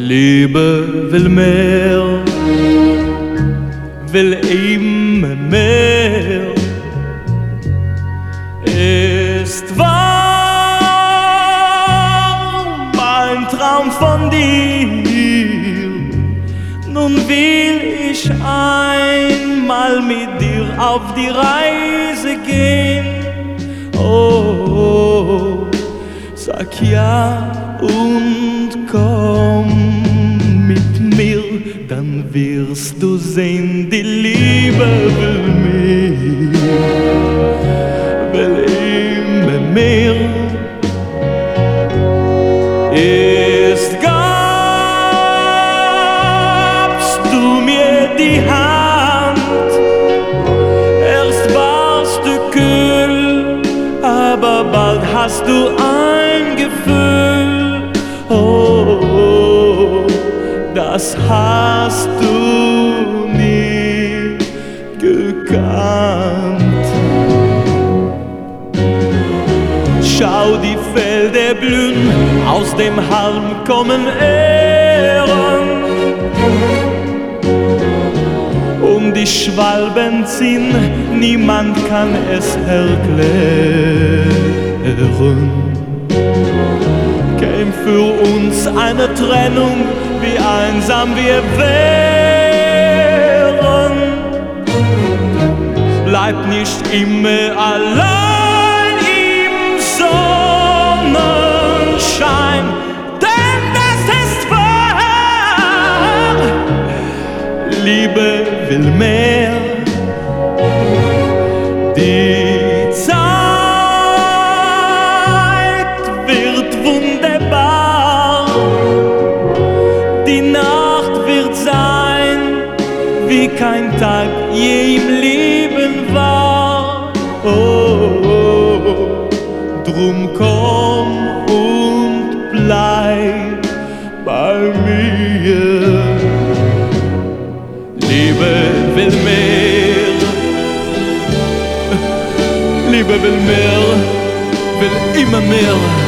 Liebe will mehr, will immer mehr. Ist wahr, mein Traum von dir. Nun will ich einmal mit dir auf die Reise gehen. Oh, sag ja und komm mit mir, dann wirst du sehen, die Liebe will mehr, will immer mehr. Erst gabst du mir die Hand, erst warst du kühl, aber bald hast du ein Gefühl. Oh, das hast du nie gekannt. Schau, die Felder blühen, aus dem Halm kommen Ähren. Die Schwalben ziehen, niemand kann es erklären. Käm für uns eine Trennung, wie einsam wir wären. Bleib nicht immer allein im Sonnenschein, denn das ist wahr. Liebe will mehr. Die Zeit wird wunderbar. Die Nacht wird sein, wie kein Tag je im Leben war. Oh, drum komm und bleib bei mir. Liebe will mehr, Liebe will mehr, will immer mehr.